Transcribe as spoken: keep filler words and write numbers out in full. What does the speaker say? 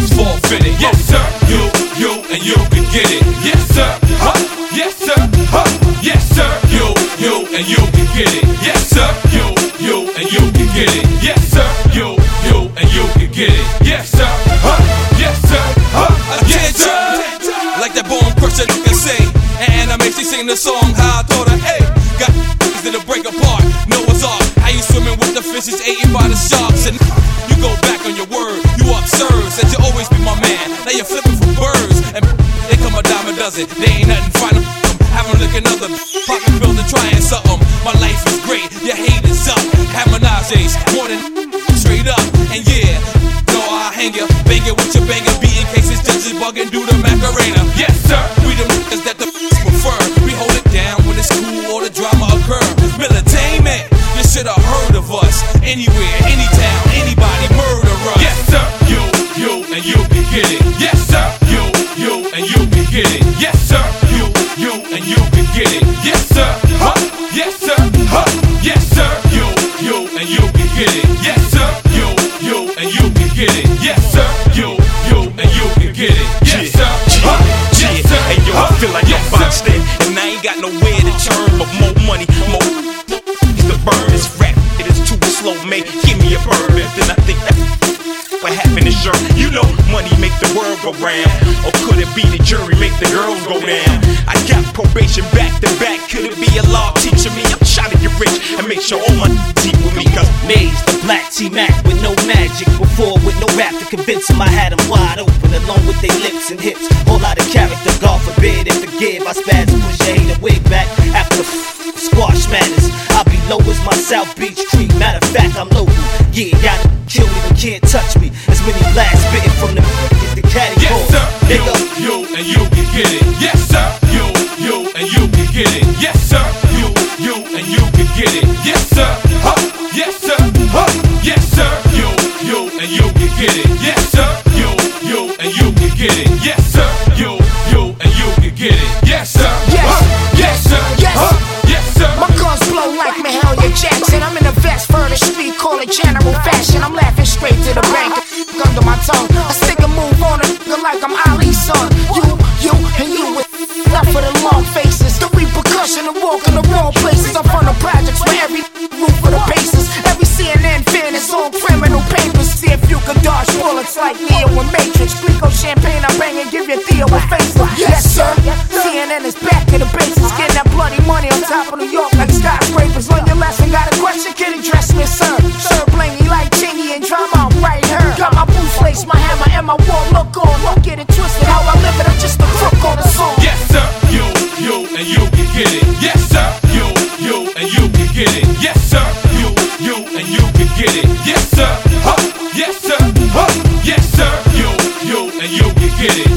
is forfeited. Yes sir, you, you, and you can get it. Yes sir, huh? Yes sir, huh? Yes sir, you, you, and you can get it. Yes sir, you, you, and you can get it. Yes sir, you, you, and you can get it. Yes sir, huh? Yes sir, huh? Yes sir. Like that bone crusher nigga say, and I make she sing the song how I told her, hey, got that'll break apart. Noah's Ark, how you swimming with the fishes eaten by the sharks, and you go back on your word. You absurd, said you always be my man. Now you're flipping for birds, and they come a dime a dozen. They ain't nothing final. Have them look another poppin' pills and trying something. My life is great, your hate is up. Have menages, more than straight up. And yeah, no, I'll hang ya, bang it with your banger, beating cases, judges bugging, do the Macarena. Yes sir, we the niggas that the prefer. We hold it down when it's cool or the drama occur. Militainment, you should have heard of us. Anywhere, anytown, anybody, murder us. Yes sir, you, you, and you can get it. Yes sir, you, you, and you can get it. Yes sir, you, you, and you can get it. Yes sir, huh? Yes sir, huh? Yes sir, you, you, and you can get it. Yes sir, you, you, and you can get it. Yes sir, you, you, and you can get it. Yes sir, huh? Yes sir, hey yo, I feel like I'm boxed in, and I ain't got nowhere to turn, but more money, more the burn is rap. It is too slow, mate. Give me a bourbon, then I think that what happened is sure. You know, money make the world go round, or could it be the jury make the girls go down? I got probation back to back. Could it be a law teaching me? I'm trying to get rich and make sure all my deep with me. Cause Maze, the black T-Mac with no magic. Before with no rap to convince them I had them wide open, along with their lips and hips. Whole lot of character, God forbid and forgive. I spaz and push your hater wig back after the f- squash manners. I'll be low as my South Beach Creek. Matter of fact, I'm local. Yeah, y'all kill me but can't touch me. As many blasts spitting from the get the caddy yes ball. sir, Nigga. you, you, and you can get it. Yes sir, you, you, and you can get it. Yes sir, you, you, and you can get it. Yes sir, huh? Yes sir, huh? Yes sir, you, you, and you can get it. Yes sir, you, you, and you can get it. Yes sir, you, you, and you can get it. Yes sir, yes, huh? Yes sir, yes, huh? Yes sir. My guns blow like Mahalia Jackson. I'm in a vest for the street, call it general fashion. I'm laughing straight to the bank, under my tongue. I stick a move on a nigga like I'm Ali's son. You, you, and you with enough for the long faces. The repercussion of walking the wrong places. I'm from the projects where every roof for the bases. Every C N N fan is on criminal papers. See if you can dodge bullets like Neo and Matrix. Clico champagne, I bang and give you Theo a facelift. Yes sir, C N N is back to the bases. Getting that bloody money on top of New York like skyscrapers. Learn your lesson, got a question, can he dress me, sir? Sir blingy like Chingy and drama, I'm right here. Got my boots laced, my hammer and my war look on. Don't get it twisted, how I live it, I'm just a crook on the song. Yes sir, you, you, and you can get it. Yes sir, you, you, and you can get it. Yes sir, you, you, and you can get it. Yes sir, huh? Yes sir, huh? Yes sir, you, you, and you can get it.